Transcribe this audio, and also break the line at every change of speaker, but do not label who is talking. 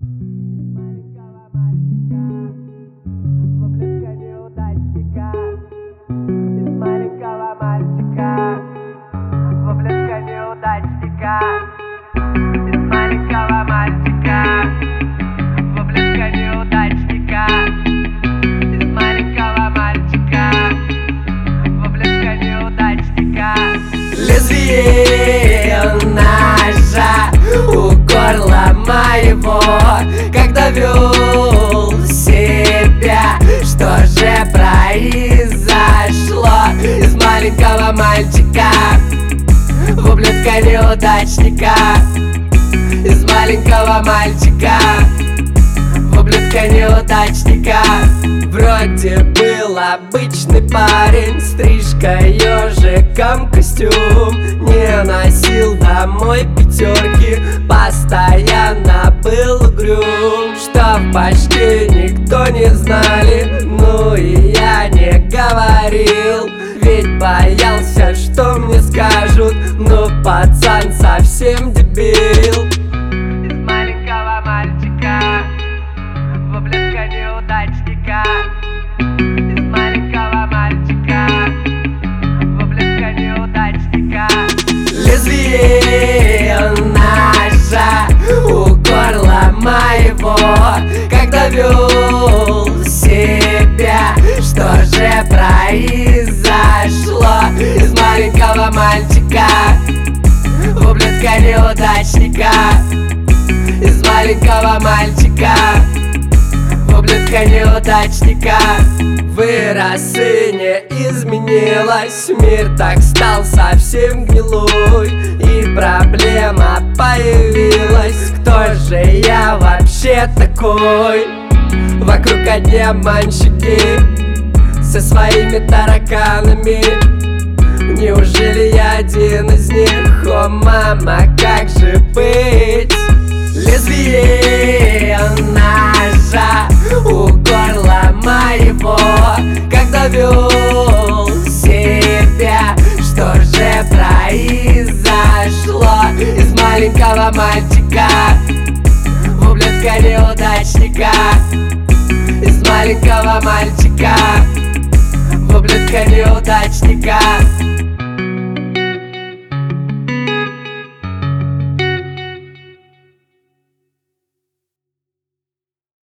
маленького мальчика, в ублюдка неудачника. Из маленького мальчика, в ублюдка неудачника. Из маленького мальчика, в ублюдка неудачника. Из маленького мальчика, в ублюдка неудачника. Лезвие ножа у горла моего, когда вел себя, что же произошло? Из маленького мальчика в ублюдка неудачника. Из маленького мальчика в ублюдка неудачника. Вроде был обычный парень, стрижка ежиком, костюм. Не носил домой пятерки, постоянно был угрюм. Что в почте никто не знали, ну и я не говорил, ведь боялся, что мне скажут: ну пацан совсем дебил. Из маленького мальчика в ублюдка неудачника. Из маленького мальчика в ублюдка неудачника. Лезвие ножа у горла моего, когда вел себя, что же произошло? Из маленького мальчика в ублюдка неудачника. Из маленького мальчика в ублюдка неудачника. Вырос и не изменилось, мир так стал совсем гнилой, и проблема появилась: кто же я вообще такой? Вокруг одни обманщики со своими тараканами. Неужели я один из них? О, мама, как же быть? Лезвие ножа у горла моего, когда вел себя, что же произошло? Из маленького мальчика в ублюдка неудачника. Из маленького мальчика в ублюдка неудачника.